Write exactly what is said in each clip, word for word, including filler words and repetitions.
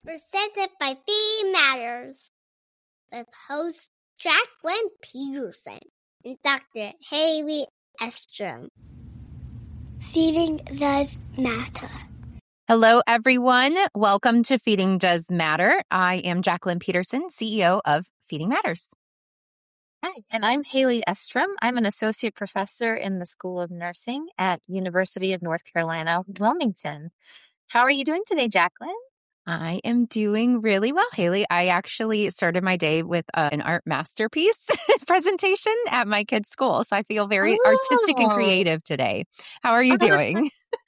Presented by Feeding Matters with host Jacqueline Peterson and Doctor Haley Estrom. Feeding does matter. Hello, everyone. Welcome to Feeding Does Matter. I am Jacqueline Peterson, C E O of Feeding Matters. Hi, and I'm Haley Estrom. I'm an associate professor in the School of Nursing at University of North Carolina, Wilmington. How are you doing today, Jacqueline? I am doing really well, Haley. I actually started my day with uh, an art masterpiece presentation at my kids' school, so I feel very Oh. artistic and creative today. How are you doing?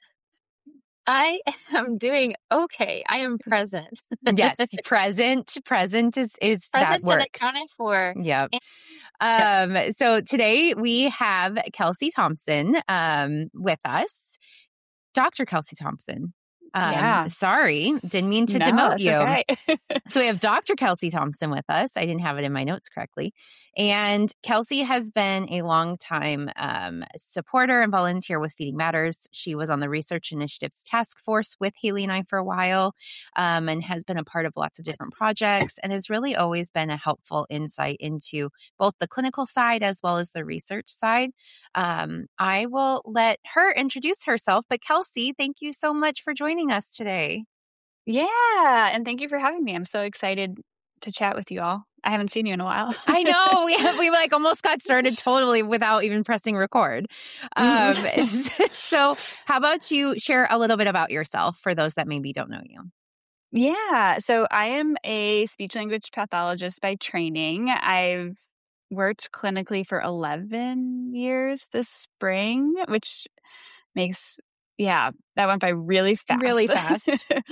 I am doing okay. I am present. Yes, present. Present is is Present that works. and accounted for. Yep. And, Um, so today we have Kelsey Thompson um, with us. Doctor Kelsey Thompson. Um, Yeah. Sorry, didn't mean to No, demote that's you. okay. So we have Doctor Kelsey Thompson with us. I didn't have it in my notes correctly. And Kelsey has been a longtime um, supporter and volunteer with Feeding Matters. She was on the Research Initiatives Task Force with Haley and I for a while um, and has been a part of lots of different projects and has really always been a helpful insight into both the clinical side as well as the research side. Um, I will let her introduce herself, but Kelsey, thank you so much for joining us today. Yeah. And thank you for having me. I'm so excited to chat with you all. I haven't seen you in a while. I know. We have, we like almost got started totally without even pressing record. Um, so how about you share a little bit about yourself for those that maybe don't know you? Yeah. So I am a speech language pathologist by training. I've worked clinically for eleven years this spring, which makes, yeah, that went by really fast. Really fast.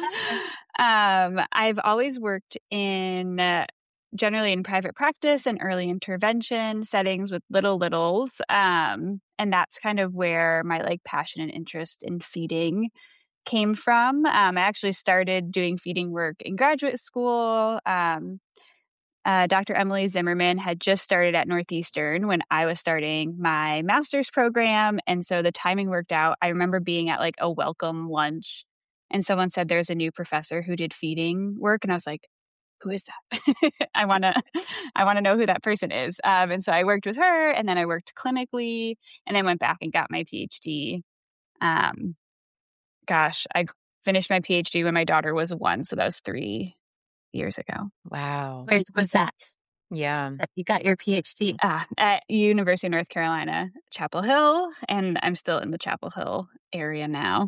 um, I've always worked in uh, generally in private practice and early intervention settings with little littles. Um, and that's kind of where my like passion and interest in feeding came from. Um, I actually started doing feeding work in graduate school. Um, uh, Doctor Emily Zimmerman had just started at Northeastern when I was starting my master's program. And so the timing worked out. I remember being at like a welcome lunch and someone said there's a new professor who did feeding work. And I was like, who is that? I want to, I want to know who that person is. Um, and so I worked with her and then I worked clinically and then went back and got my PhD. Um, gosh, I finished my PhD when my daughter was one. So that was three years ago. Wow. where was that? Yeah. That you got your PhD? Ah, at University of North Carolina, Chapel Hill. And I'm still in the Chapel Hill area now.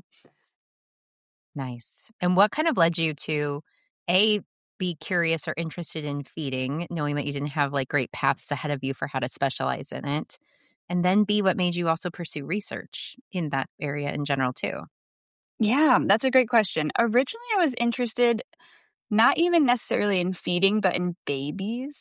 Nice. And what kind of led you to, A, be curious or interested in feeding, knowing that you didn't have like great paths ahead of you for how to specialize in it? And then B, what made you also pursue research in that area in general too? Yeah, that's a great question. Originally, I was interested not even necessarily in feeding, but in babies.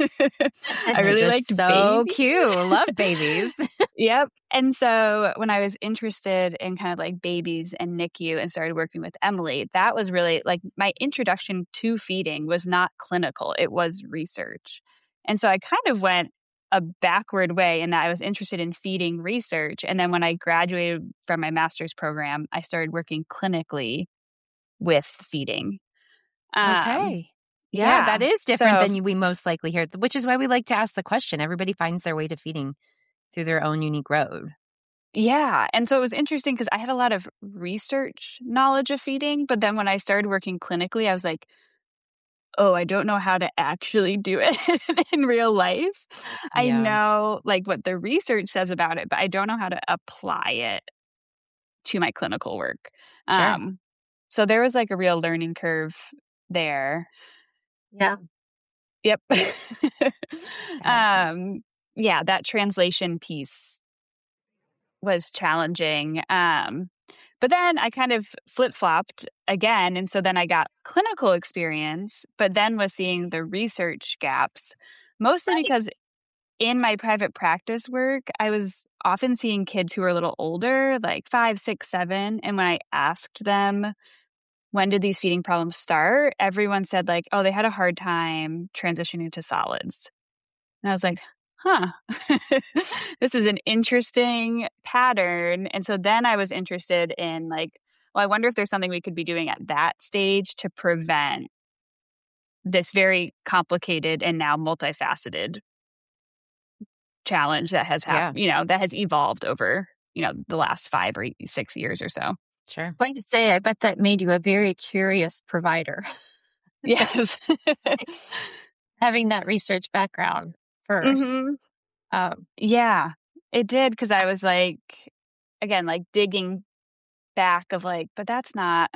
I really They're liked just so babies. cute. Love babies. Yep. And so when I was interested in kind of like babies and N I C U and started working with Emily, that was really like my introduction to feeding was not clinical. It was research. And so I kind of went a backward way in that I was interested in feeding research. And then when I graduated from my master's program, I started working clinically with feeding. Um, Okay. Yeah, yeah. that is different So- than you- we most likely hear, which is why we like to ask the question. Everybody finds their way to feeding through their own unique road. Yeah. And so it was interesting because I had a lot of research knowledge of feeding. But then when I started working clinically, I was like, oh, I don't know how to actually do it in real life. I Yeah. know like what the research says about it, but I don't know how to apply it to my clinical work. Sure. Um, so there was like a real learning curve there. Yeah. Yep. um, yeah, that translation piece was challenging. Um, but then I kind of flip-flopped again. And so then I got clinical experience, but then was seeing the research gaps, mostly Right. because in my private practice work, I was often seeing kids who were a little older, like five, six, seven. And when I asked them, when did these feeding problems start? Everyone said like, oh, they had a hard time transitioning to solids. And I was like, huh, this is an interesting pattern. And so then I was interested in like, well, I wonder if there's something we could be doing at that stage to prevent this very complicated and now multifaceted challenge that has happened, yeah. you know, that has evolved over, you know, the last five or six years or so. Sure. I'm going to say, I bet that made you a very curious provider. Yes. Having that research background first. Mm-hmm. Um, yeah, it did. Cause I was like, again, like digging back of like, but that's not,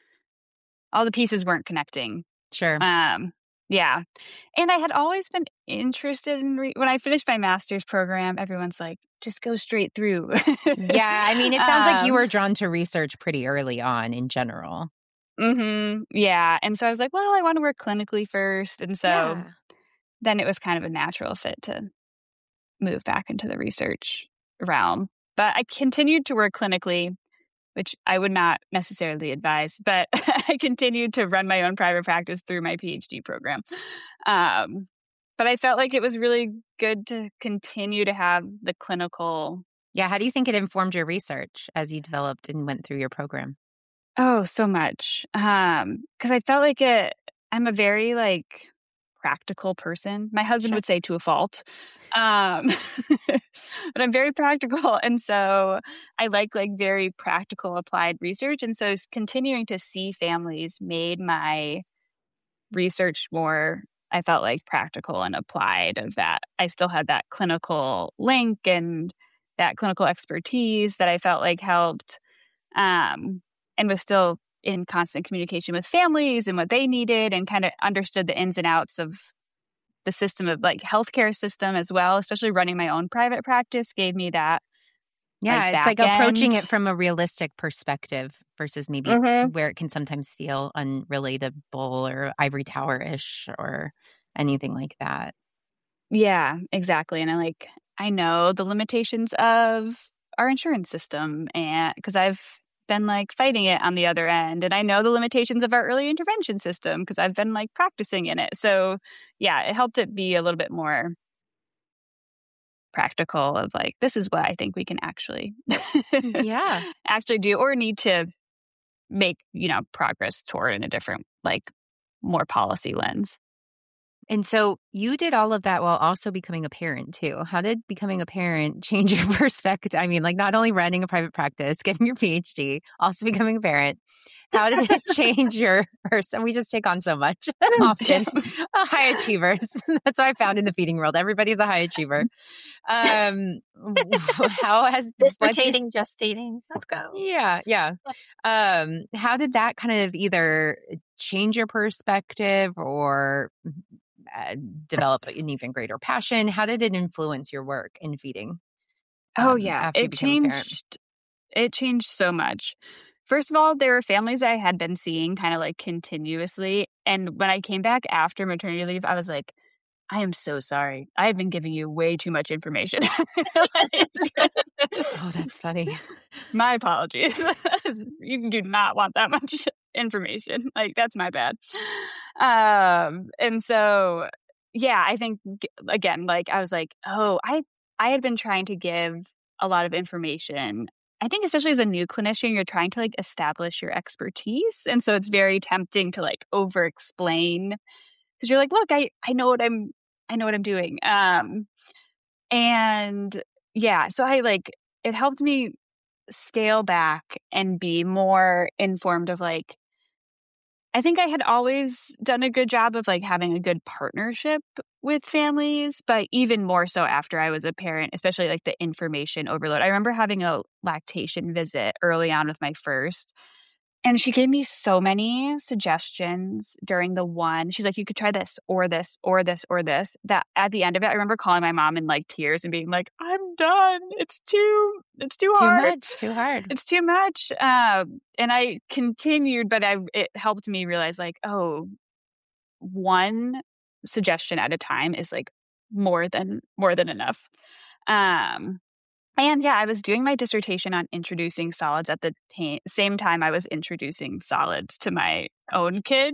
all the pieces weren't connecting. Sure. Um, yeah. And I had always been interested in, re- when I finished my master's program, everyone's like, just go straight through. Yeah. I mean, it sounds um, like you were drawn to research pretty early on in general. Mm-hmm. Yeah. And so I was like, well, I want to work clinically first. And so yeah. then it was kind of a natural fit to move back into the research realm. But I continued to work clinically, which I would not necessarily advise, but I continued to run my own private practice through my PhD program. Um, but I felt like it was really good to continue to have the clinical. Yeah. How do you think it informed your research as you developed and went through your program? Oh, so much. Um, because I felt like it, I'm a very like practical person. My husband Sure. would say to a fault. Um, but I'm very practical. And so I like like very practical applied research. And so continuing to see families made my research more, I felt like practical and applied, of that I still had that clinical link and that clinical expertise that I felt like helped, um, and was still in constant communication with families and what they needed, and kind of understood the ins and outs of the system of like healthcare system as well, especially running my own private practice gave me that. Yeah, like, it's like approaching end. it from a realistic perspective versus maybe mm-hmm. where it can sometimes feel unrelatable or ivory tower-ish or anything like that. Yeah, exactly. And I like, I know the limitations of our insurance system, and because I've been like fighting it on the other end, and I know the limitations of our early intervention system because I've been like practicing in it. So yeah, it helped it be a little bit more practical of like, this is what I think we can actually yeah actually do or need to make, you know, progress toward in a different, like more policy lens. And so you did all of that while also becoming a parent too. How did becoming a parent change your perspective? I mean, like not only running a private practice, getting your PhD, also becoming a parent. How did it change your person? We just take on so much often. uh, high achievers. That's what I found in the feeding world. Everybody's a high achiever. Um, how has dissertating, gestating? Let's go. Yeah, yeah. Um, how did that kind of either change your perspective or uh, develop an even greater passion? How did it influence your work in feeding? Um, oh yeah, after you it became a parent? changed. It changed so much. First of all, there were families I had been seeing kind of like continuously. And when I came back after maternity leave, I was like, I am so sorry. I've been giving you way too much information. like, oh, that's funny. My apologies. You do not want that much information. Like, that's my bad. Um, and so, yeah, I think, again, like, I was like, oh, I, I had been trying to give a lot of information. I think especially as a new clinician, you're trying to like establish your expertise. And so it's very tempting to like over explain because you're like, look, I, I know what I'm, I know what I'm doing. Um, and yeah, so I like, it helped me scale back and be more informed of like, I think I had always done a good job of like having a good partnership with families, but even more so after I was a parent, especially like the information overload. I remember having a lactation visit early on with my first, and she gave me so many suggestions during the one. She's like, you could try this or this or this or this. That at the end of it, I remember calling my mom in like tears and being like, I'm done. It's too, it's too, too hard. Too much, too hard. It's too much. Um, and I continued, but I, it helped me realize like, oh, one suggestion at a time is like more than, more than enough. Um, And yeah, I was doing my dissertation on introducing solids at the ta- same time I was introducing solids to my own kid.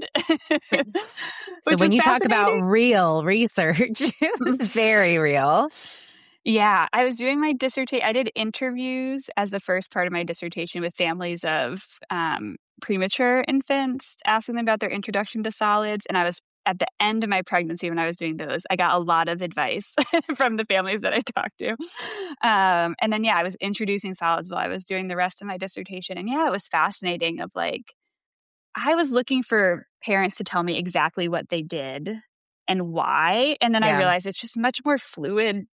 So when you talk about real research, it was very real. Yeah, I was doing my dissertation. I did interviews as the first part of my dissertation with families of um, premature infants, asking them about their introduction to solids. And I was at the end of my pregnancy, when I was doing those, I got a lot of advice from the families that I talked to. Um, and then, yeah, I was introducing solids while I was doing the rest of my dissertation. And yeah, it was fascinating of like, I was looking for parents to tell me exactly what they did and why. And then Yeah. I realized it's just much more fluid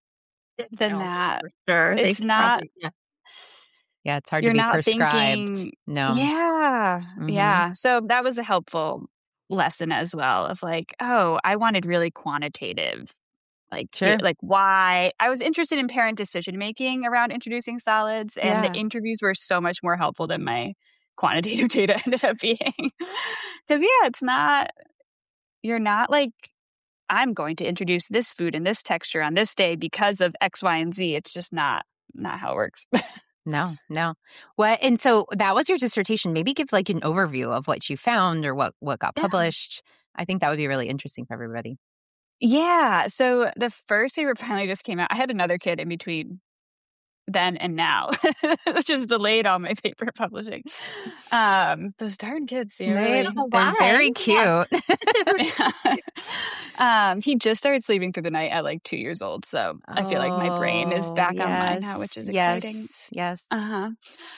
than No, that. for sure. It's They not, probably- yeah. Yeah, it's hard you're to be not prescribed. thinking, No. yeah, Mhm. yeah. So that was a helpful lesson as well of like, oh, I wanted really quantitative, like, Sure. da- like why I was interested in parent decision making around introducing solids, and Yeah. the interviews were so much more helpful than my quantitative data ended up being. Because yeah, it's not, you're not like, I'm going to introduce this food and this texture on this day because of X, Y, and Z. It's just not not how it works. No, no. What? And so that was your dissertation. Maybe give like an overview of what you found or what, what got Yeah. published. I think that would be really interesting for everybody. Yeah. So the first paper finally just came out. I had another kid in between then and now, which just delayed all my paper publishing. Um, those darn kids, you know, They, really. know they're why. very Yeah. cute. um, he just started sleeping through the night at like two years old. So I feel like my brain is Oh, back online yes, now, which is yes, exciting. Yes. Uh-huh.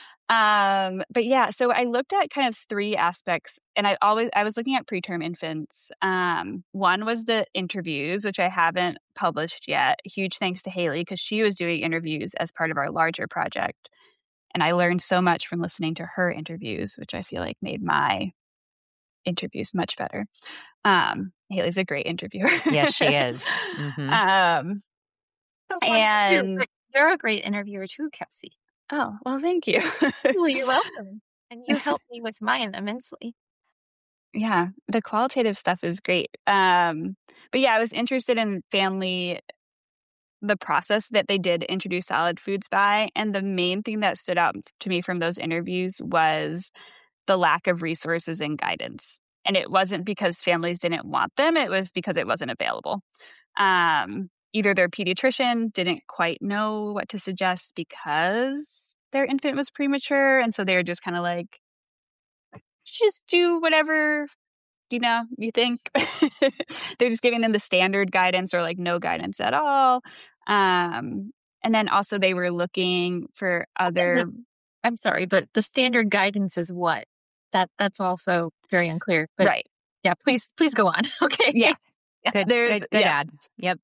Um, but yeah, so I looked at kind of three aspects, and I always I was looking at preterm infants. Um, one was the interviews, which I haven't published yet. Huge thanks to Haley, because she was doing interviews as part of our larger project. And I learned so much from listening to her interviews, which I feel like made my interviews much better. Um, Haley's a great interviewer. Yes, she is. Mhm. Um, So fun to hear. and But you're a great interviewer too, Kelsey. oh, well, thank you. Well, you're welcome. And you helped me with mine immensely. Yeah, the qualitative stuff is great. Um, but yeah, I was interested in family, the process that they did introduce solid foods by. And the main thing that stood out to me from those interviews was the lack of resources and guidance. And it wasn't because families didn't want them, it was because it wasn't available. Um, either their pediatrician didn't quite know what to suggest because their infant was premature. And so they were just kind of like, just do whatever, you know, you think. They're just giving them the standard guidance or like no guidance at all. Um, and then also they were looking for other. I'm sorry, but the standard guidance is what? That that's also very unclear. But Right. yeah, please please go on. Okay. Yeah. Good, There's- good, good yeah. ad. Yep.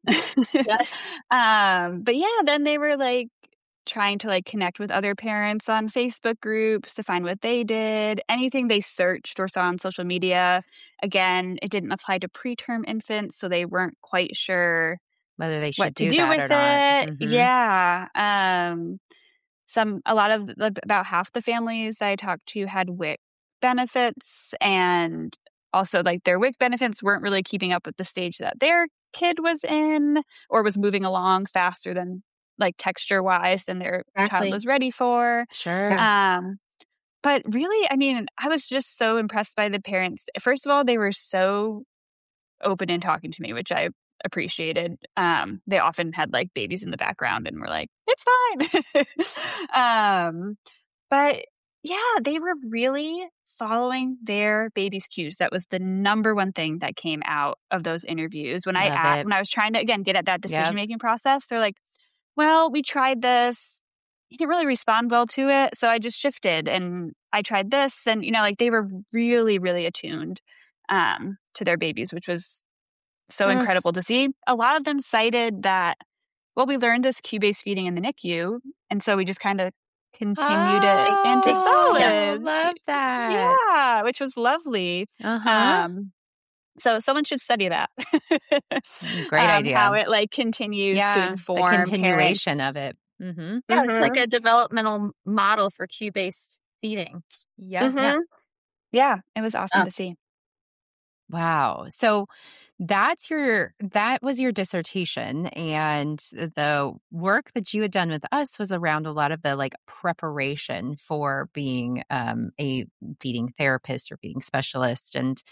um, but yeah, then they were like trying to like connect with other parents on Facebook groups to find what they did. Anything they searched or saw on social media. Again, it didn't apply to preterm infants, so they weren't quite sure Whether they should what to do do that with or it. not. Mhm. Yeah. Um, some a lot of the, about half the families that I talked to had W I C benefits, and also like their W I C benefits weren't really keeping up with the stage that their kid was in or was moving along faster than like texture wise than their Exactly. child was ready for. Sure. Um, but really, I mean, I was just so impressed by the parents. First of all, they were so open in talking to me, which I appreciated. Um, they often had like babies in the background and were like, it's fine. um, but yeah, they were really following their baby's cues. That was the number one thing that came out of those interviews. When I Love a- it. when I was trying to again get at that Yep. decision making process, they're like, well, we tried this. He didn't really respond well to it, so I just shifted and I tried this, and you know, like they were really, really attuned um, to their babies, which was so Mm. incredible to see. A lot of them cited that, well, we learned this cue-based feeding in the N I C U, and so we just kind of continued it into Oh, solids. love that. Yeah, which was lovely. Uh-huh. Um, so someone should study that. Great um, idea. How it like continues to yeah. The inform continuation parents. of it. Mm-hmm. Yeah, it's Mhm. like a developmental model for cue-based feeding. Yeah. Mhm. Yeah, it was awesome Oh. to see. Wow. So that's your that was your dissertation, and the work that you had done with us was around a lot of the like preparation for being um, a feeding therapist or feeding specialist. And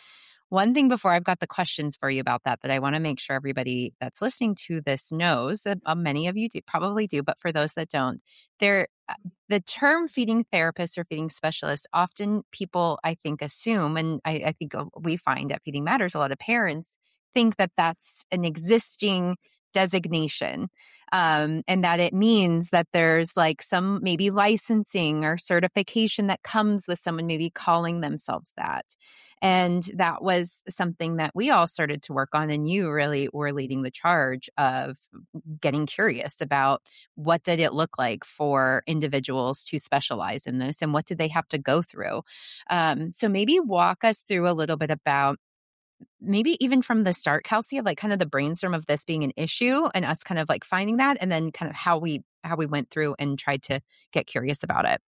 One thing before I've got the questions for you about that, that I want to make sure everybody that's listening to this knows, uh, many of you do, probably do, but for those that don't, there, the term feeding therapist or feeding specialist, often people, I think, assume, and I, I think we find at Feeding Matters, a lot of parents think that that's an existing designation, um, and that it means that there's like some maybe licensing or certification that comes with someone maybe calling themselves that. And that was something that we all started to work on, and you really were leading the charge of getting curious about what did it look like for individuals to specialize in this and what did they have to go through. Um, so maybe walk us through a little bit about maybe even from the start, Kelsey, of like kind of the brainstorm of this being an issue and us kind of like finding that, and then kind of how we how we went through and tried to get curious about it.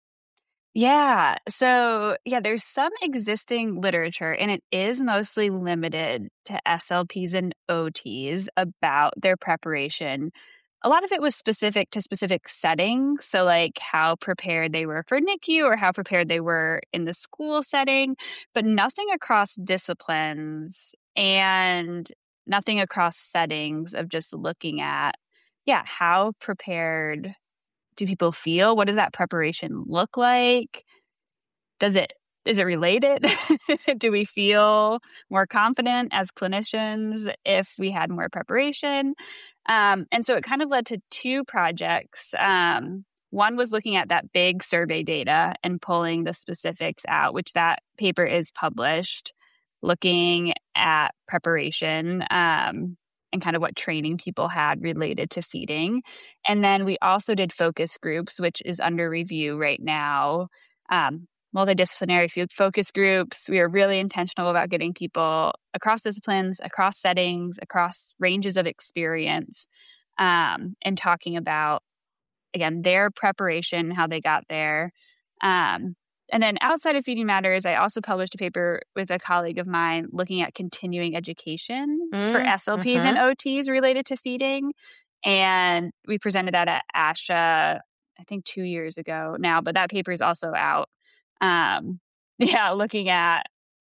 Yeah. So, yeah, there's some existing literature, and it is mostly limited to S L Ps and O Ts about their preparation. A lot of it was specific to specific settings. So, like how prepared they were for N I C U or how prepared they were in the school setting, but nothing across disciplines and nothing across settings of just looking at, yeah, how prepared do people feel? What does that preparation look like? Does it, is it related? Do we feel more confident as clinicians if we had more preparation? Um, and so it kind of led to two projects. Um, one was looking at that big survey data and pulling the specifics out, which that paper is published, looking at preparation, um, and kind of what training people had related to feeding. And then we also did focus groups, which is under review right now. Um, multidisciplinary focus groups. We are really intentional about getting people across disciplines, across settings, across ranges of experience, um, and talking about, again, their preparation, how they got there. Um, And then outside of Feeding Matters, I also published a paper with a colleague of mine looking at continuing education mm, for S L Ps mm-hmm. and O Ts related to feeding. And we presented that at ASHA, I think two years ago now, but that paper is also out. Um, yeah, looking at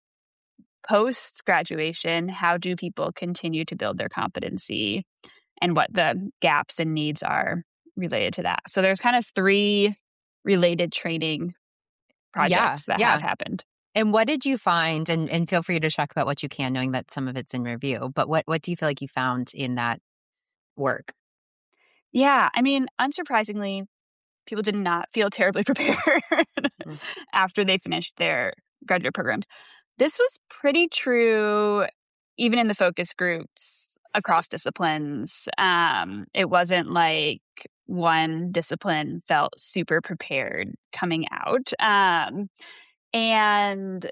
post-graduation, how do people continue to build their competency and what the gaps and needs are related to that. So there's kind of three related training projects yeah, that yeah. have happened. And what did you find, and, and feel free to talk about what you can, knowing that some of it's in review, but what, what do you feel like you found in that work? Yeah, I mean, unsurprisingly, people did not feel terribly prepared mm-hmm. after they finished their graduate programs. This was pretty true even in the focus groups across disciplines. Um, it wasn't like one discipline felt super prepared coming out. Um, and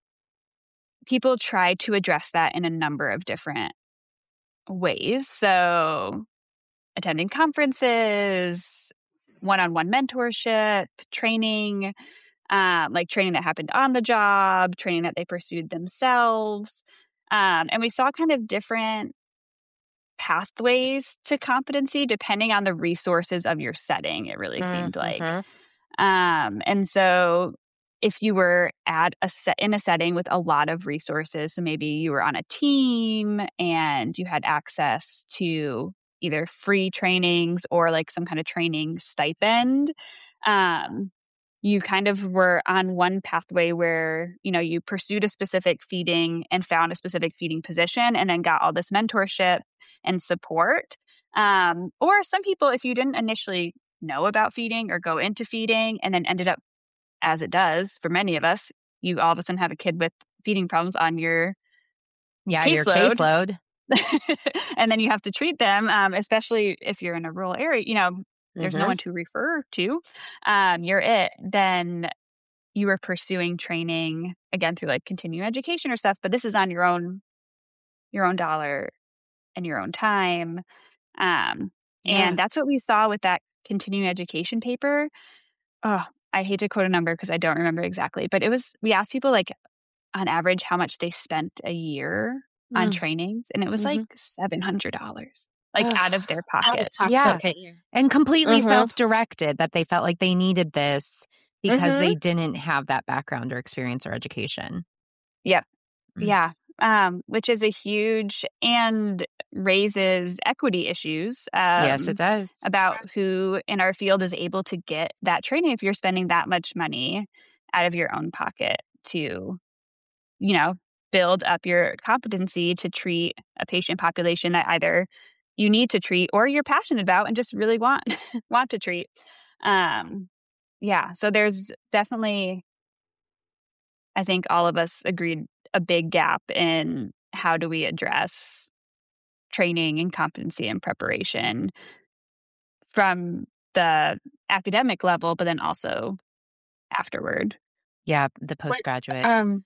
people tried to address that in a number of different ways. So attending conferences, one-on-one mentorship, training, um, like training that happened on the job, training that they pursued themselves. Um, and we saw kind of different pathways to competency depending on the resources of your setting, it really mm-hmm. seemed like. Um, and so if you were at a set in a setting with a lot of resources, so maybe you were on a team and you had access to either free trainings or like some kind of training stipend, um, you kind of were on one pathway where, you know, you pursued a specific feeding and found a specific feeding position and then got all this mentorship and support. Um, or some people, if you didn't initially know about feeding or go into feeding and then ended up, as it does for many of us, you all of a sudden have a kid with feeding problems on your yeah, caseload. your caseload. And then you have to treat them, um, especially if you're in a rural area, you know, there's mm-hmm. no one to refer to. Um, you're it. Then you are pursuing training again through like continuing education or stuff, but this is on your own, your own dollar and your own time. Um, yeah. And that's what we saw with that continuing education paper. Oh, I hate to quote a number because I don't remember exactly, but it was, we asked people like on average how much they spent a year mm. on trainings, and it was mm-hmm. like seven hundred dollars. Like Ugh. out of their pocket. Of yeah. And completely mm-hmm. self-directed, that they felt like they needed this because mm-hmm. they didn't have that background or experience or education. Yep. Mm-hmm. Yeah. um, which is a huge and raises equity issues um, Yes, it does. about who in our field is able to get that training if you're spending that much money out of your own pocket to, you know, build up your competency to treat a patient population that either you need to treat or you're passionate about and just really want want to treat. Um, yeah, so there's definitely, I think all of us agreed, a big gap in how do we address training and competency and preparation from the academic level, but then also afterward. Yeah, the postgraduate. Um,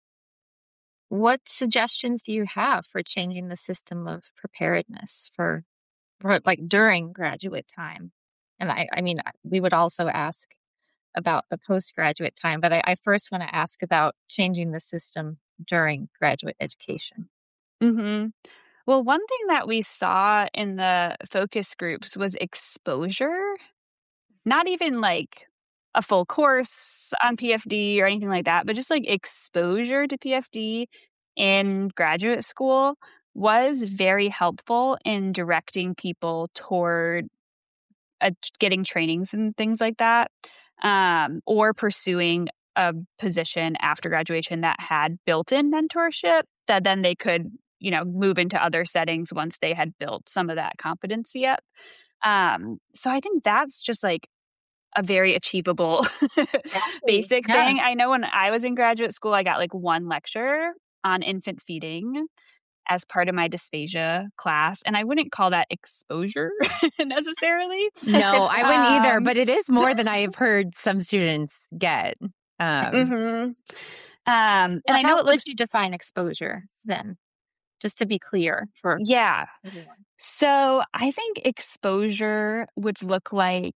what suggestions do you have for changing the system of preparedness for, for like during graduate time? And I, I mean, we would also ask about the postgraduate time, but I, I first want to ask about changing the system during graduate education. Mm-hmm. Well, one thing that we saw in the focus groups was exposure, not even like a full course on P F D or anything like that, but just like exposure to P F D in graduate school was very helpful in directing people toward uh, getting trainings and things like that, um, or pursuing a position after graduation that had built-in mentorship that then they could, you know, move into other settings once they had built some of that competency up. Um, so I think that's just like a very achievable basic Yeah. thing. I know when I was in graduate school, I got like one lecture on infant feeding as part of my dysphagia class. And I wouldn't call that exposure necessarily. No, I wouldn't either, Um, but it is more than I have heard some students get. Um, mhm. Um, and Well, I know how it would looks, you define exposure then? Just to be clear for yeah. everyone. So I think exposure would look like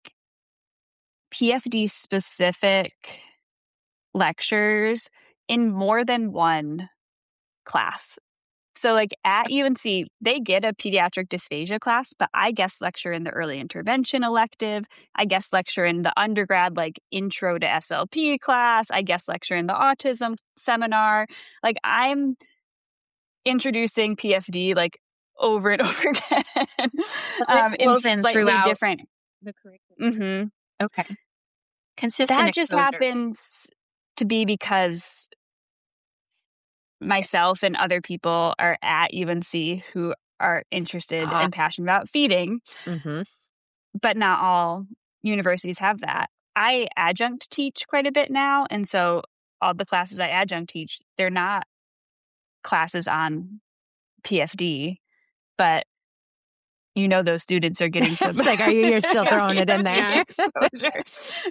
P F D specific lectures in more than one class. So like at U N C, they get a pediatric dysphagia class, but I guest lecture in the early intervention elective. I guest lecture in the undergrad, like intro to S L P class. I guest lecture in the autism seminar. Like I'm introducing P F D like over and over again. it's um, in woven slightly throughout different. the curriculum. Mhm. Okay. Consistent That just exposure. happens to be because myself and other people are at U N C who are interested Ah. and passionate about feeding, mhm. but not all universities have that. I adjunct teach quite a bit now, and so all the classes I adjunct teach, they're not classes on P F D, but you know those students are getting some. It's like, are you? You're still throwing it in there. exposure.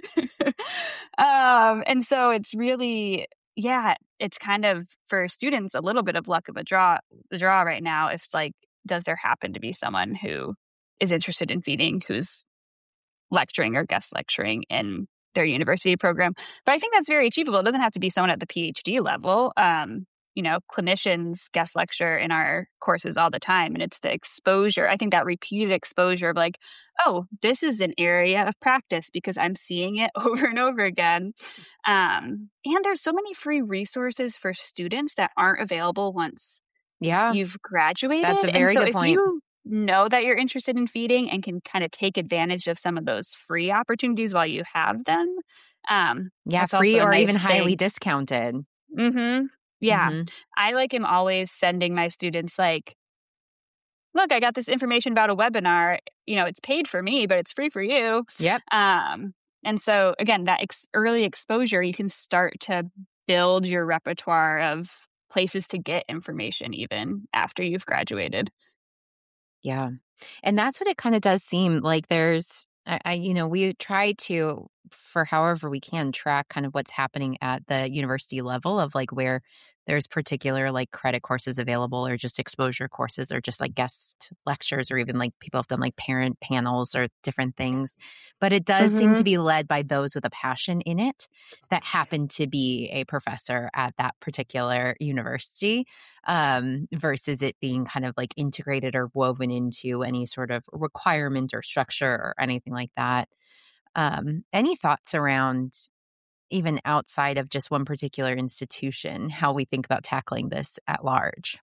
um, and so it's really, yeah, it's kind of for students a little bit of luck of a draw. The draw right now, if like, does there happen to be someone who is interested in feeding who's lecturing or guest lecturing in their university program? But I think that's very achievable. It doesn't have to be someone at the PhD level. Um, you know, clinicians guest lecture in our courses all the time. And it's the exposure. I think that repeated exposure of like, oh, this is an area of practice because I'm seeing it over and over again. Um, and there's so many free resources for students that aren't available once Yeah, you've graduated. that's a And very so good if point. you know that you're interested in feeding and can kind of take advantage of some of those free opportunities while you have them. Um, Yeah, that's free also a or nice even highly thing. discounted. Mm-hmm. Yeah. Mhm. I like am always sending my students like, look, I got this information about a webinar. You know, it's paid for me, but it's free for you. Yep. Um, and so again, that ex- early exposure, you can start to build your repertoire of places to get information even after you've graduated. Yeah. And that's what it kind of does seem like. There's, I, I, you know, we try to, for however we can, track kind of what's happening at the university level of like where there's particular like credit courses available or just exposure courses or just like guest lectures or even like people have done like parent panels or different things. But it does seem to Mhm. be led by those with a passion in it that happen to be a professor at that particular university, um, versus it being kind of like integrated or woven into any sort of requirement or structure or anything like that. Um, any thoughts around even outside of just one particular institution, how we think about tackling this at large?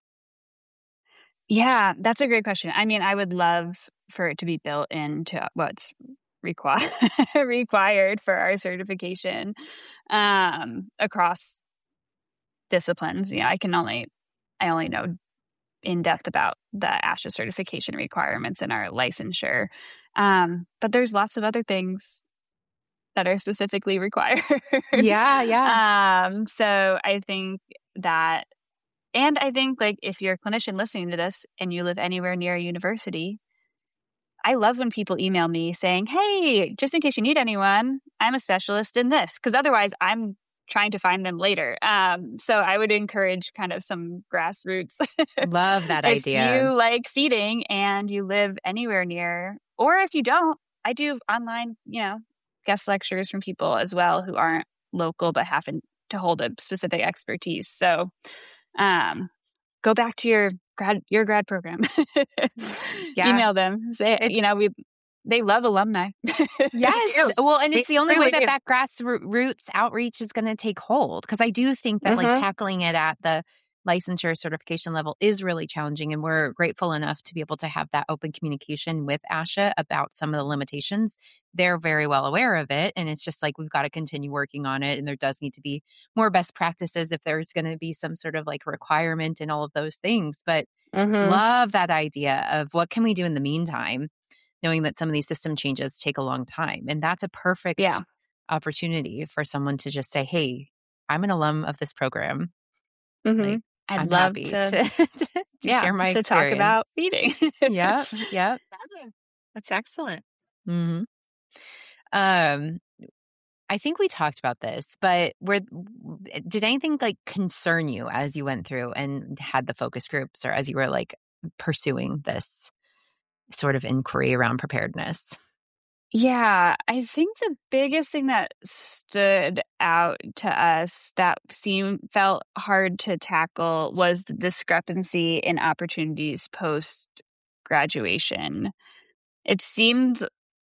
Yeah, that's a great question. I mean, I would love for it to be built into what's required required for our certification um, across disciplines. Yeah, I can only I only know in depth about the ASHA certification requirements and our licensure, um, but there's lots of other things that are specifically required. Yeah, yeah. um, so I think that. And I think, like, if you're a clinician listening to this and you live anywhere near a university, I love when people email me saying, hey, just in case you need anyone, I'm a specialist in this. Because otherwise, I'm trying to find them later. Um, so I would encourage kind of some grassroots. Love that if idea. If you like feeding and you live anywhere near, or if you don't, I do online, you know, guest lectures from people as well who aren't local but happen to hold a specific expertise. So Um, go back to your grad your grad program. Yeah. Email them. Say, It's- you know, we they love alumni. Yes. Well, and it's They the only way really that do. that grassroots outreach is going to take hold. Because I do think that like Mhm. tackling it at the licensure certification level is really challenging. And we're grateful enough to be able to have that open communication with ASHA about some of the limitations. They're very well aware of it. And it's just like, we've got to continue working on it. And there does need to be more best practices if there's going to be some sort of like requirement and all of those things. But Mhm. love that idea of what can we do in the meantime, knowing that some of these system changes take a long time. And that's a perfect Yeah. opportunity for someone to just say, hey, I'm an alum of this program. Mhm. Like, I'd I'm love happy to, to, to, to yeah, share my to experience. talk about feeding. Yep, yep. That's excellent. hmm Um, I think we talked about this, but were did anything like concern you as you went through and had the focus groups, or as you were like pursuing this sort of inquiry around preparedness? Yeah, I think the biggest thing that stood out to us that seemed felt hard to tackle was the discrepancy in opportunities post graduation. It seemed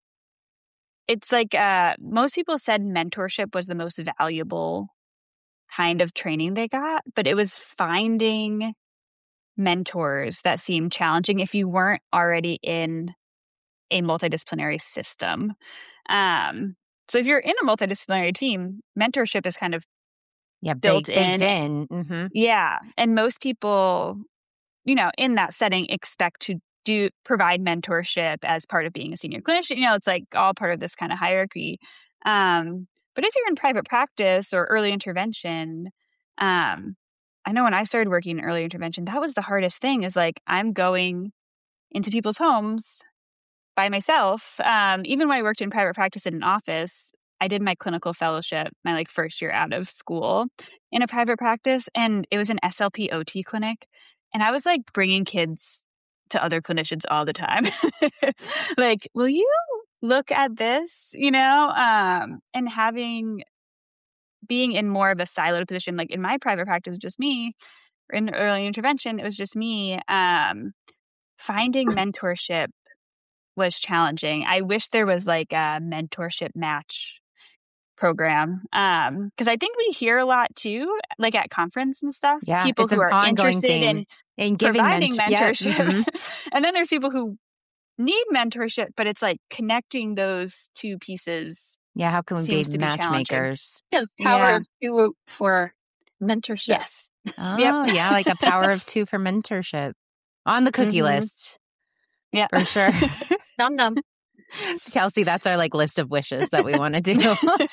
it's like uh most people said mentorship was the most valuable kind of training they got, but it was finding mentors that seemed challenging if you weren't already in a multidisciplinary system. Um, so if you're in a multidisciplinary team, mentorship is kind of Yeah, built baked, baked in. in. hmm Yeah. And most people, you know, in that setting expect to do provide mentorship as part of being a senior clinician. You know, it's like all part of this kind of hierarchy. Um, but if you're in private practice or early intervention, um, I know when I started working in early intervention, that was the hardest thing is like I'm going into people's homes by myself. Um, even when I worked in private practice in an office, I did my clinical fellowship, my like first year out of school in a private practice, and it was an S L P O T clinic. And I was like bringing kids to other clinicians all the time. Like, will you look at this, you know? Um, and having, being in more of a siloed position, like in my private practice, just me, in early intervention, it was just me. Um, finding mentorship was challenging. I wish there was like a mentorship match program. Um, because I think we hear a lot too, like at conference and stuff, Yeah, people it's who an are ongoing interested theme in in giving providing mentor- yeah, mentorship. mhm. And then there's people who need mentorship, but it's like connecting those two pieces Yeah, how can we be seems to be challenging. matchmakers? Yeah, power Yeah. of two for mentorship. Yes. Oh, yeah, like a power of two for mentorship on the cookie Mhm. list Yeah. for sure. Num num. Kelsey, that's our like list of wishes that we want to do.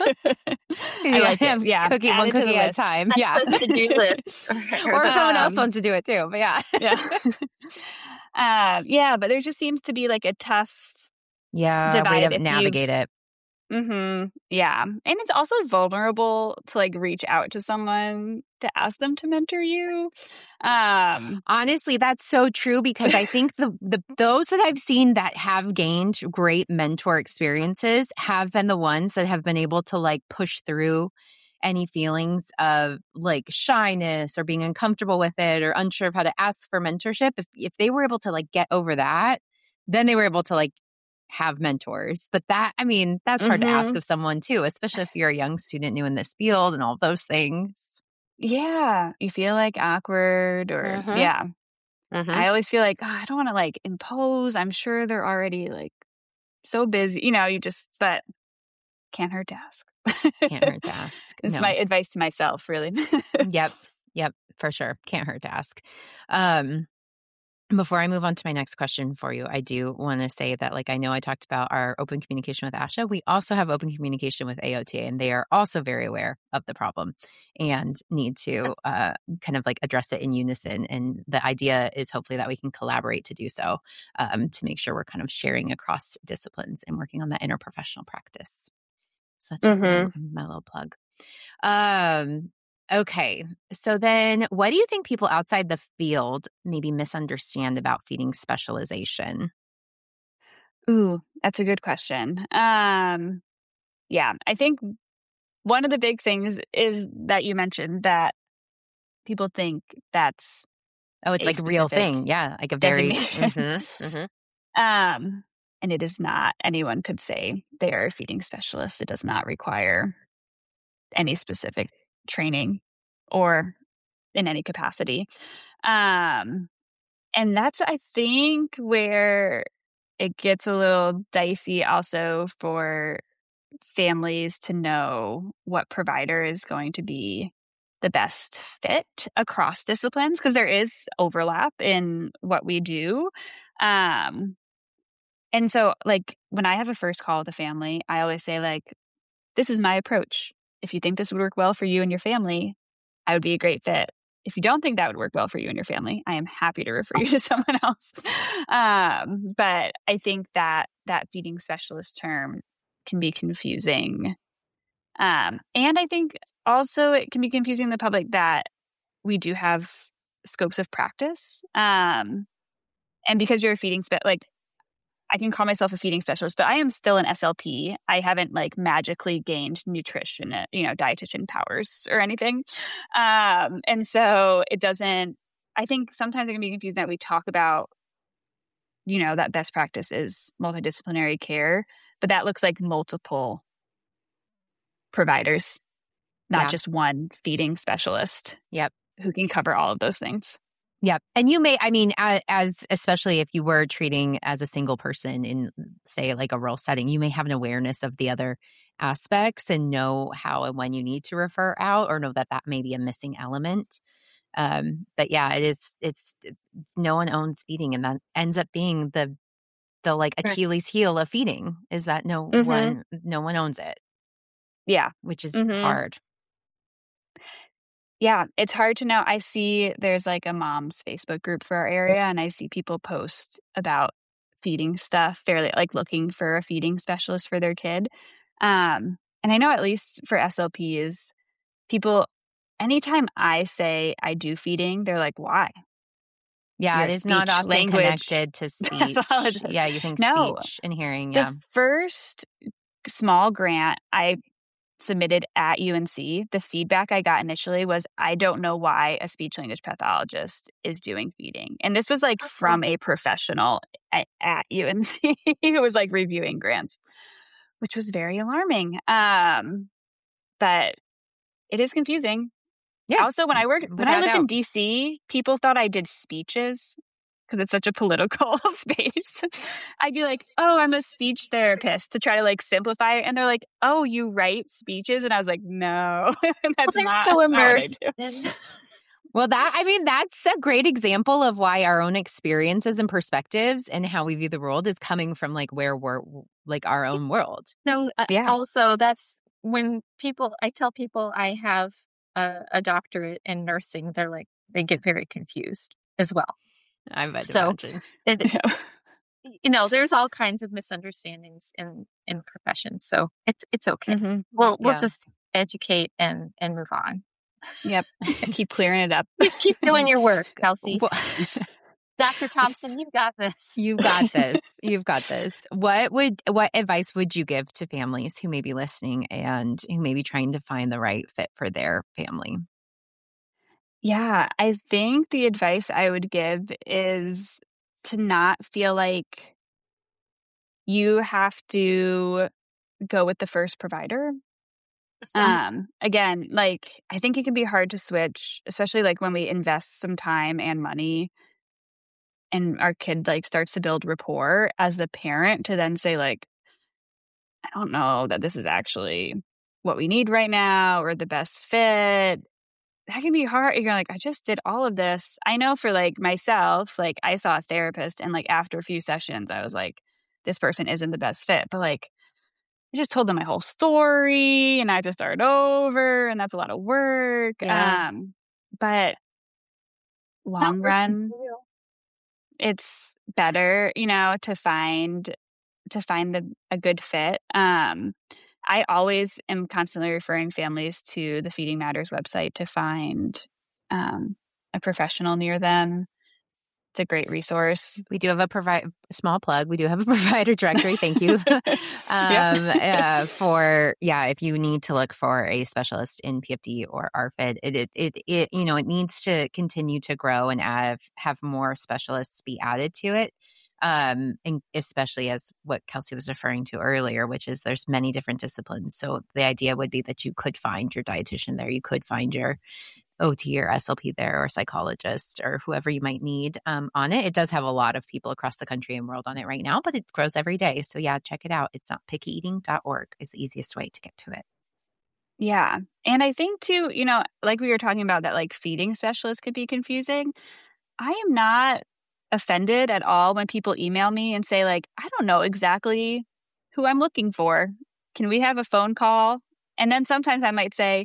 I like it. Yeah. Cookie, Add one it to the cookie at a list. time. That's Yeah. the to-do list. Or if someone else Um, wants to do it too. But yeah. Yeah. Um, yeah, but there just seems to be like a tough Yeah, way divide to if navigate you've- it. Mm-hmm. Yeah. And it's also vulnerable to like reach out to someone to ask them to mentor you. Um, Honestly, that's so true because I think the the those that I've seen that have gained great mentor experiences have been the ones that have been able to like push through any feelings of like shyness or being uncomfortable with it or unsure of how to ask for mentorship. If if they were able to like get over that, then they were able to like have mentors. But that, I mean, that's hard to ask Mm-hmm. of someone too, especially if you're a young student new in this field and all those things. Yeah. You feel like awkward or, Mm-hmm. yeah. Mm-hmm. I always feel like, oh, I don't want to like impose. I'm sure they're already like so busy. You know, you just, but can't hurt to ask. Can't hurt to ask. It's No. my advice to myself, really. Yep. Yep. For sure. Can't hurt to ask. Um, Before I move on to my next question for you, I do want to say that, like, I know I talked about our open communication with ASHA. We also have open communication with A O T A, and they are also very aware of the problem and need to uh, kind of like address it in unison. And the idea is hopefully that we can collaborate to do so, um, to make sure we're kind of sharing across disciplines and working on that interprofessional practice. So that's just Mhm. my, my little plug. Um, okay. So then what do you think people outside the field maybe misunderstand about feeding specialization? Ooh, that's a good question. Um, yeah, I think one of the big things is that you mentioned that people think that's Oh, it's a like a real specific thing. Yeah. Like a very, designation. mhm, mhm. Um, and it is not. Anyone could say they are a feeding specialist. It does not require any specific training or in any capacity. Um, and that's, I think, where it gets a little dicey also for families to know what provider is going to be the best fit across disciplines, because there is overlap in what we do. Um, and so, like, when I have a first call with a family, I always say, like, this is my approach. If you think this would work well for you and your family, I would be a great fit. If you don't think that would work well for you and your family, I am happy to refer you to someone else. Um, but I think that that feeding specialist term can be confusing. Um, and I think also it can be confusing to the public that we do have scopes of practice. Um, and because you're a feeding spe- like I can call myself a feeding specialist, but I am still an S L P. I haven't like magically gained nutrition, you know, dietitian powers or anything. Um, and so it doesn't, I think sometimes it can be confusing that we talk about, you know, that best practice is multidisciplinary care, but that looks like multiple providers, not Yeah. just one feeding specialist. Yep. Who can cover all of those things. Yep. And you may, I mean, as, as especially if you were treating as a single person in, say, like a rural setting, you may have an awareness of the other aspects and know how and when you need to refer out, or know that that may be a missing element. Um, but yeah, it is, it's, no one owns feeding, and that ends up being the, the like Achilles heel of feeding, is that no Mhm. one, no one owns it, Yeah. which is Mhm. hard. Yeah, it's hard to know. I see there's like a mom's Facebook group for our area, and I see people post about feeding stuff, fairly like looking for a feeding specialist for their kid. Um, and I know at least for S L Ps, people, anytime I say I do feeding, they're like, why? Yeah, You're it a is not speech often language connected to speech. pathologist. Yeah, you think No, speech and hearing. the Yeah. first small grant I submitted at U N C, the feedback I got initially was, I don't know why a speech language pathologist is doing feeding. And this was like from a professional at, at U N C who was like reviewing grants, which was very alarming. Um, but it is confusing. Yeah. Also, when I worked, when Without I lived doubt. in D C, people thought I did speeches because it's such a political space. I'd be like, oh, I'm a speech therapist, to try to like simplify it. And they're like, oh, you write speeches? And I was like, no, that's Well, they're not, so not what I immersed do. in Well, that, I mean, that's a great example of why our own experiences and perspectives and how we view the world is coming from like where we're like our own world. No, uh, Yeah. also that's when people, I tell people I have a, a doctorate in nursing, they're like, they get very confused as well. I would So, imagine. It, you know, there's all kinds of misunderstandings in, in professions. So it's, it's okay. Mm-hmm. We'll, we'll Yeah. just educate and, and move on. Yep. Keep clearing it up. Keep, keep doing your work, Kelsey. Well, Doctor Thompson, you've got this. You've got this. You've got this. What would what advice would you give to families who may be listening and who may be trying to find the right fit for their family? Yeah, I think the advice I would give is to not feel like you have to go with the first provider. Um, again, like I think it can be hard to switch, especially like when we invest some time and money and our kid like starts to build rapport as the parent to then say like, I don't know that this is actually what we need right now or the best fit. That can be hard. You're like, I just did all of this. I know for like myself, like I saw a therapist and like after a few sessions, I was like, this person isn't the best fit. But like, I just told them my whole story and I had to start over and that's a lot of work. Yeah. Um, but long run, it's better, you know, to find to find the, a good fit. Um, I always am constantly referring families to the Feeding Matters website to find um, a professional near them. It's a great resource. We do have a provide small plug. We do have a provider directory. Thank you. um, uh, for yeah, if you need to look for a specialist in P F D or R F I D, it, it it it you know it needs to continue to grow and have have more specialists be added to it. Um, and especially as what Kelsey was referring to earlier, which is there's many different disciplines. So the idea would be that you could find your dietitian there, you could find your O T or S L P there, or psychologist, or whoever you might need um, on it. It does have a lot of people across the country and world on it right now, but it grows every day. So yeah, check it out. It's not picky eating dot org is the easiest way to get to it. Yeah. And I think too, you know, like we were talking about that like feeding specialist could be confusing. I am not offended at all when people email me and say like, I don't know exactly who I'm looking for. Can we have a phone call? And then sometimes I might say,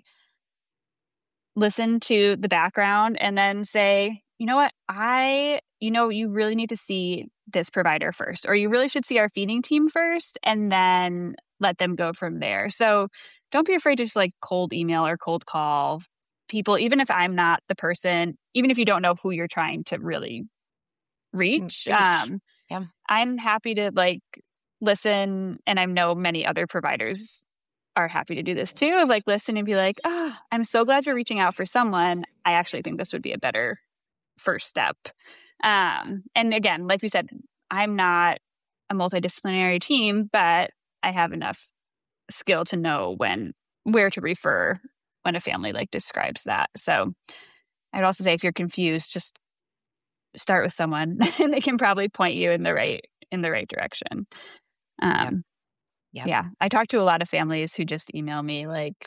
listen to the background and then say, you know what, I, you know, you really need to see this provider first, or you really should see our feeding team first and then let them go from there. So don't be afraid to just like cold email or cold call people, even if I'm not the person, even if you don't know who you're trying to really reach. Reach. Um, Yeah. I'm happy to like listen. And I know many other providers are happy to do this too, of like listen and be like, oh, I'm so glad you're reaching out for someone. I actually think this would be a better first step. Um, and again, like we said, I'm not a multidisciplinary team, but I have enough skill to know when, where to refer when a family like describes that. So I'd also say if you're confused, just start with someone and they can probably point you in the right, in the right direction. Um, Yep. Yep. Yeah. I talk to a lot of families who just email me like,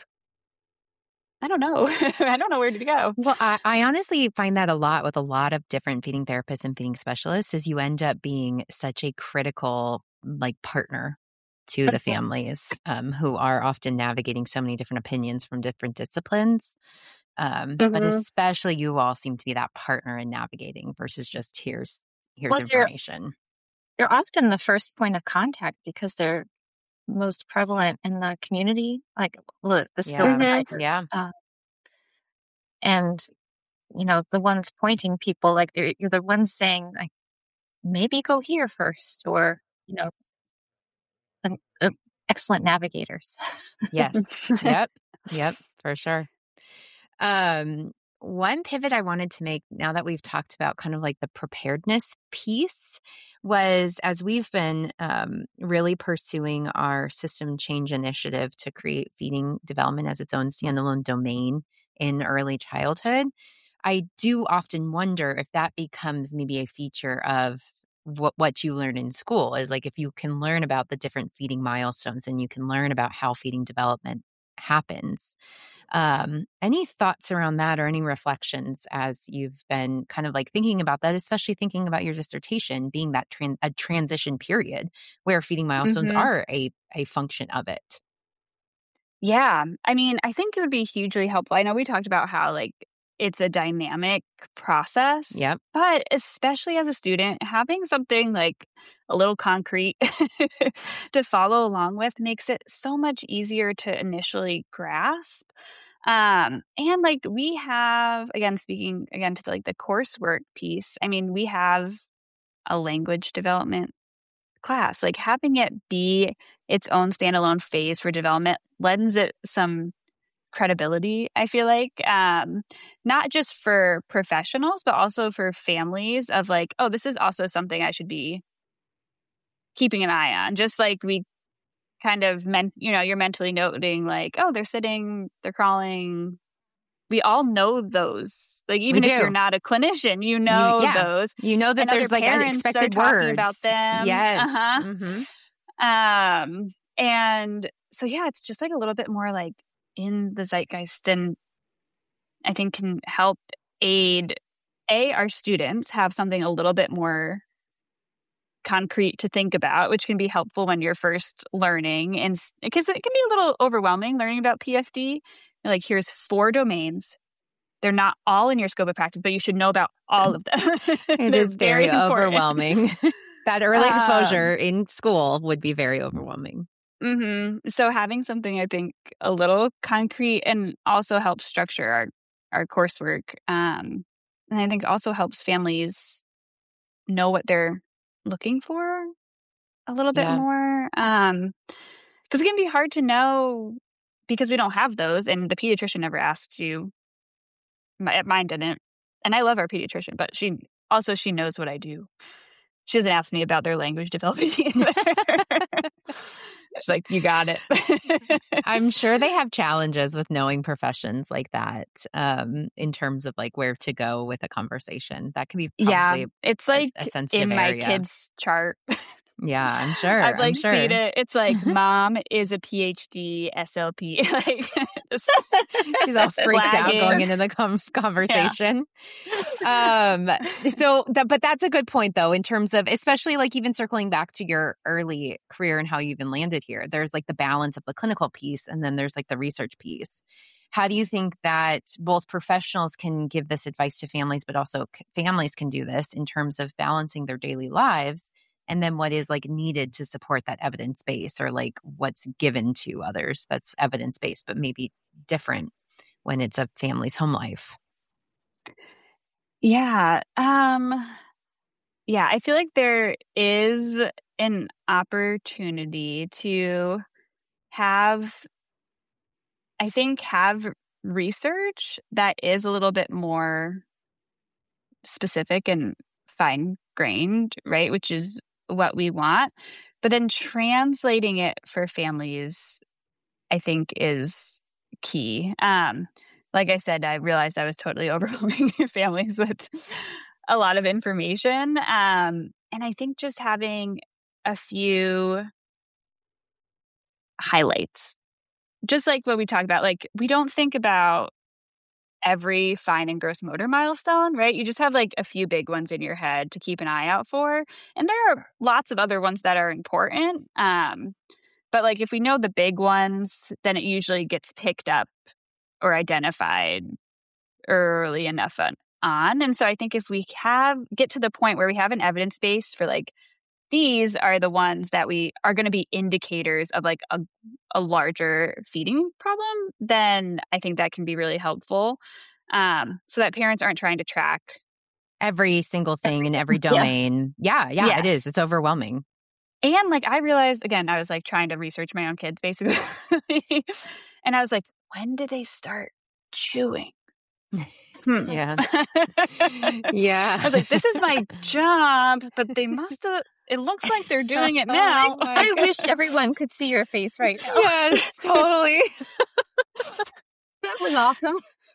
I don't know. I don't know where to go. Well, I, I honestly find that a lot with a lot of different feeding therapists and feeding specialists is you end up being such a critical like partner to the families um, who are often navigating so many different opinions from different disciplines. Um, Mhm. But especially you all seem to be that partner in navigating versus just here's here's Well, you're- information. They're often the first point of contact because they're most prevalent in the community, like the the skilled Yeah. providers. Yeah. Uh, and you know, the ones pointing people, like they're, you're the ones saying, like, maybe go here first, or you know, an, uh, excellent navigators. Yes. Yep. Yep. For sure. Um, one pivot I wanted to make now that we've talked about kind of like the preparedness piece was as we've been um, really pursuing our system change initiative to create feeding development as its own standalone domain in early childhood. I do often wonder if that becomes maybe a feature of what what you learn in school is like if you can learn about the different feeding milestones and you can learn about how feeding development happens. Um, any thoughts around that or any reflections as you've been kind of like thinking about that, especially thinking about your dissertation being that tran- a transition period where feeding milestones Mhm. are a, a function of it? Yeah. I mean, I think it would be hugely helpful. I know we talked about how like it's a dynamic process. Yep. But especially as a student, having something like a little concrete to follow along with makes it so much easier to initially grasp. Um, and like we have, again, speaking again to the, like the coursework piece, I mean, we have a language development class. Like having it be its own standalone phase for development lends it some credibility, I feel like, um, not just for professionals, but also for families of like, oh, this is also something I should be keeping an eye on. Just like we kind of, men- you know, you're mentally noting like, oh, they're sitting, they're crawling. We all know those. Like, even We if do. you're not a clinician, you know You- yeah. those. You know that And there's other like parents unexpected are talking words about them. Yes. Uh-huh. Mhm. Um, and so, yeah, it's just like a little bit more like in the zeitgeist, and I think can help aid, A, our students have something a little bit more concrete to think about, which can be helpful when you're first learning. And because it can be a little overwhelming learning about P F D. Like, here's four domains. They're not all in your scope of practice, but you should know about all of them. It is very, very overwhelming. That early Um, exposure in school would be very overwhelming. Mm-hmm. So having something, I think, a little concrete and also helps structure our, our coursework. Um, and I think also helps families know what they're looking for a little bit Yeah. more. Um, because it can be hard to know because we don't have those. And the pediatrician never asked you. My, mine didn't. And I love our pediatrician, but she also, she knows what I do. She doesn't ask me about their language development either. She's like, you got it. I'm sure they have challenges with knowing professions like that, um, in terms of like where to go with a conversation. That can be probably yeah, it's like a, a sensitive in my area. kids' chart. Yeah, I'm sure. I've like I'm sure. seen it. It's like mom is a P H D S L P. Like, just she's all freaked flagging. out going into the com- conversation. Yeah. Um, so, th- but that's a good point though, in terms of, especially like even circling back to your early career and how you even landed here. There's like the balance of the clinical piece, and then there's like the research piece. How do you think that both professionals can give this advice to families, but also c- families can do this in terms of balancing their daily lives? And then what is like needed to support that evidence base, or like what's given to others that's evidence based, but maybe different when it's a family's home life? Yeah. Um, yeah, I feel like there is an opportunity to have, I think, have research that is a little bit more specific and fine grained, right? Which is what we want. But then translating it for families, I think, is key. Um, like I said, I realized I was totally overwhelming families with a lot of information. Um, and I think just having a few highlights, just like what we talked about, like we don't think about every fine and gross motor milestone, right? You just have like a few big ones in your head to keep an eye out for. And there are lots of other ones that are important. Um, but like if we know the big ones, then it usually gets picked up or identified early enough on. on. And so I think if we have get to the point where we have an evidence base for like, these are the ones that we are going to be indicators of like a, a larger feeding problem, then I think that can be really helpful. Um, so that parents aren't trying to track every single thing in every domain. Yeah, yeah, Yes. it is. It's overwhelming. And like I realized, again, I was like trying to research my own kids basically. And I was like, when did they start chewing? Hmm. Yeah. Yeah. I was like, this is my job, but they must have, it looks like they're doing it now. Oh I wish everyone could see your face right now. Yes, totally. That was awesome.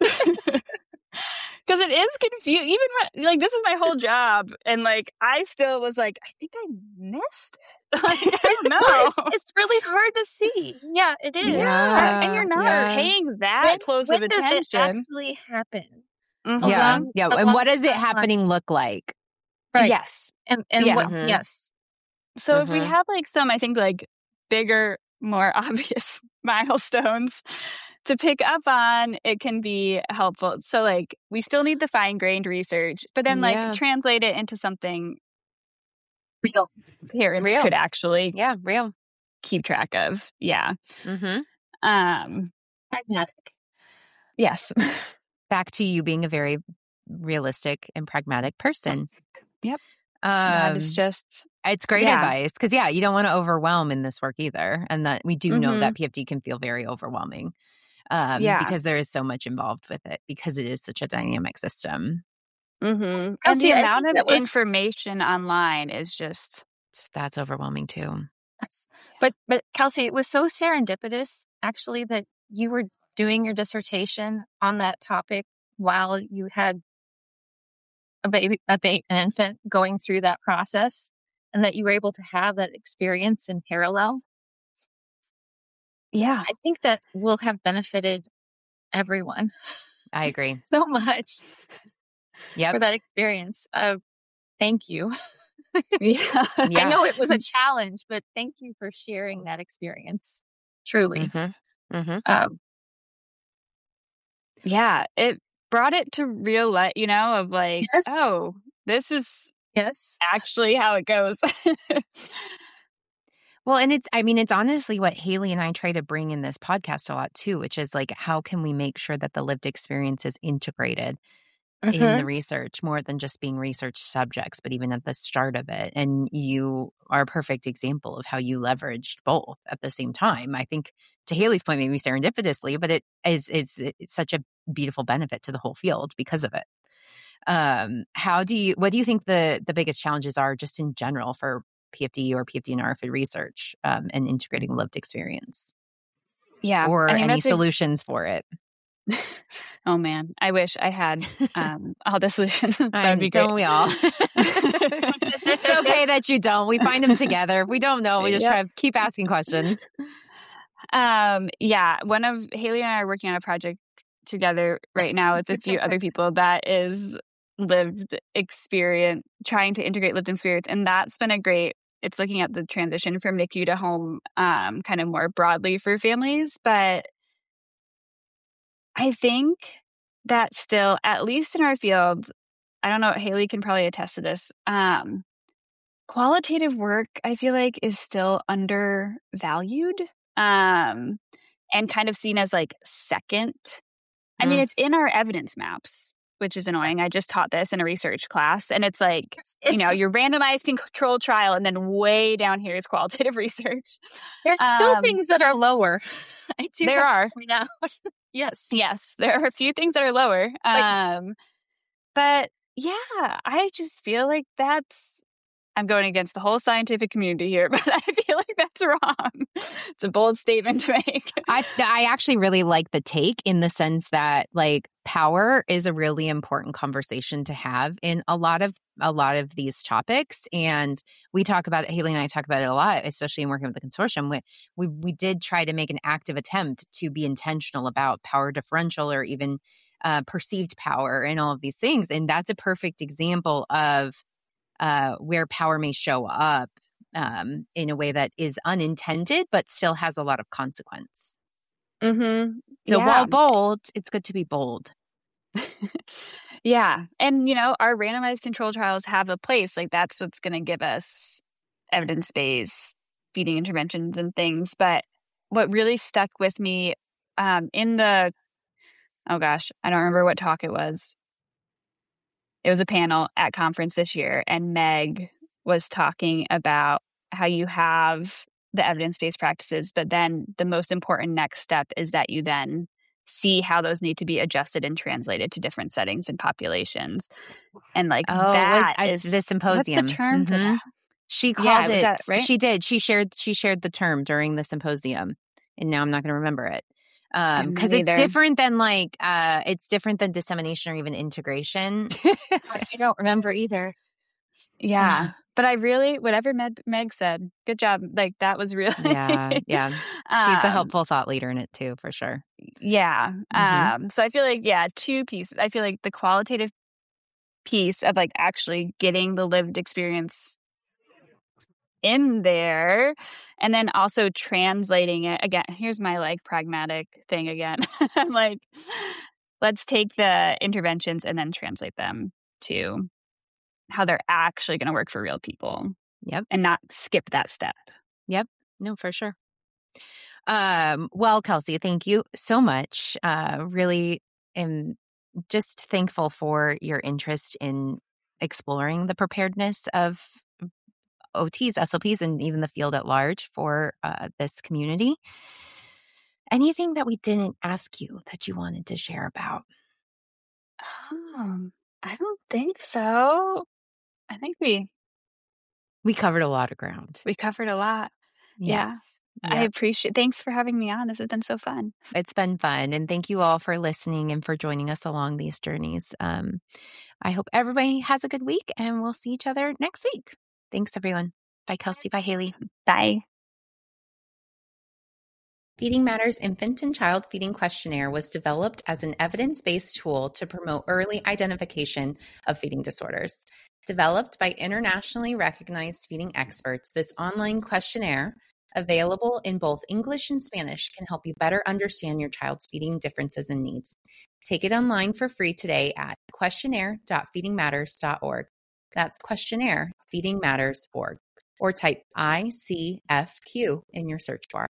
Because it is confusing. Even when, like, this is my whole job. And, like, I still was like, I think I missed it. Like, I don't know. It's really hard to see. Yeah, it is. Yeah. And you're not yeah. paying that When, close when of does attention. it actually happen? Mhm. Yeah. Along- yeah. And along what does it that line. happening look like? Right. Yes. And and Yeah. what? Mhm. Yes. So if we Mhm. have, like, some, I think, like, bigger, more obvious milestones to pick up on, it can be helpful. So, like, we still need the fine-grained research, but then, like, Yeah. translate it into something Real. parents Real. could actually Yeah, real. keep track of. Yeah. Mm-hmm. Um, Pragmatic. yes. Back to you being a very realistic and pragmatic person. Yep. Um, that is just, it's great yeah. advice because, yeah, you don't want to overwhelm in this work either. And that we do know Mhm. that P F D can feel very overwhelming um, Yeah. because there is so much involved with it because it is such a dynamic system. mm-hmm. and Kelsey, the I amount think of that was- information online is just That's overwhelming too. Yes. But, but Kelsey, it was so serendipitous actually that you were doing your dissertation on that topic while you had a baby, a baby, an infant going through that process, and that you were able to have that experience in parallel. Yeah. I think that will have benefited everyone I agree. so much Yep. for that experience. Uh, thank you. Yeah. Yeah. I know it was a challenge, but thank you for sharing that experience. Truly. Mm-hmm. Mm-hmm. Um, Yeah. It brought it to real life, you know, of like, Yes. oh, this is yes. actually how it goes. Well, and it's, I mean, it's honestly what Haley and I try to bring in this podcast a lot too, which is like, how can we make sure that the lived experience is integrated Mhm. in the research more than just being research subjects, but even at the start of it? And you are a perfect example of how you leveraged both at the same time. I think to Haley's point, maybe serendipitously, but it is, is it's such a beautiful benefit to the whole field because of it. Um, how do you, what do you think the, the biggest challenges are just in general for P F D or P F D and R F I D research um, and integrating lived experience? Yeah. Or I think any that's a- solutions for it? Oh man, I wish I had um, all the solutions. That I would be don't great. we all? It's okay that you don't. We find them together. If we don't know, we just Yep. try to keep asking questions. Um, yeah, one of Haley and I are working on a project together right now with a few other people that is lived experience, trying to integrate lived experience, and that's been a great. It's looking at the transition from N I C U to home, um, kind of more broadly for families, but I think that still, at least in our field, I don't know, Haley can probably attest to this. Um, qualitative work, I feel like, is still undervalued um, and kind of seen as like second. I mean, Mm. it's in our evidence maps, which is annoying. I just taught this in a research class, and it's like, It's, you know, it's- your randomized control trial, and then way down here is qualitative research. there's still Um, things that are lower. I do There have are. to point out. Yes. Yes, there are a few things that are lower. Like- Um, but yeah, I just feel like that's, I'm going against the whole scientific community here, but I feel like that's wrong. It's a bold statement to make. I I actually really like the take in the sense that like power is a really important conversation to have in a lot of a lot of these topics, and we talk about it. Haley and I talk about it a lot, especially in working with the consortium. We we, we did try to make an active attempt to be intentional about power differential or even uh, perceived power and all of these things, and that's a perfect example of uh, where power may show up um, in a way that is unintended, but still has a lot of consequence. Mm-hmm. So yeah. while bold, it's good to be bold. Yeah. And, you know, our randomized control trials have a place. Like, that's what's going to give us evidence-based feeding interventions and things. But what really stuck with me um, in the, oh gosh, I don't remember what talk it was. It was a panel at conference this year, and Meg was talking about how you have the evidence-based practices, but then the most important next step is that you then see how those need to be adjusted and translated to different settings and populations. And like Oh, it was that I, is the symposium. What's the term for Mhm. that? She Yeah, called was it. that right? She did. She shared. She shared the term during the symposium, and now I'm not going to remember it Yeah, me because it's neither. different than like uh, it's different than dissemination or even integration. I don't remember either. Yeah. But I really, whatever Meg, Meg said, good job. Like that was really, Yeah, yeah. She's a um, helpful thought leader in it too, for sure. Yeah. Mhm. Um, so I feel like, yeah, two pieces. I feel like the qualitative piece of like actually getting the lived experience in there and then also translating it again. Here's my like pragmatic thing again. I'm like, let's take the interventions and then translate them to how they're actually going to work for real people. Yep. And not skip that step. Yep. No, for sure. Um, well, Kelsey, thank you so much. Uh, really am just thankful for your interest in exploring the preparedness of O Ts, S L Ps, and even the field at large for uh, this community. Anything that we didn't ask you that you wanted to share about? Um, I don't think so. I think we We covered a lot of ground. We covered a lot. Yes. Yeah. I Yep. appreciate, thanks for having me on. This has been so fun. It's been fun. And thank you all for listening and for joining us along these journeys. Um, I hope everybody has a good week, and we'll see each other next week. Thanks, everyone. Bye, Kelsey. Bye, Haley. Bye. Feeding Matters Infant and Child Feeding Questionnaire was developed as an evidence-based tool to promote early identification of feeding disorders. Developed by internationally recognized feeding experts, this online questionnaire, available in both English and Spanish, can help you better understand your child's feeding differences and needs. Take it online for free today at questionnaire dot feeding matters dot org. That's questionnaire feeding matters dot org. Or type I C F Q in your search bar.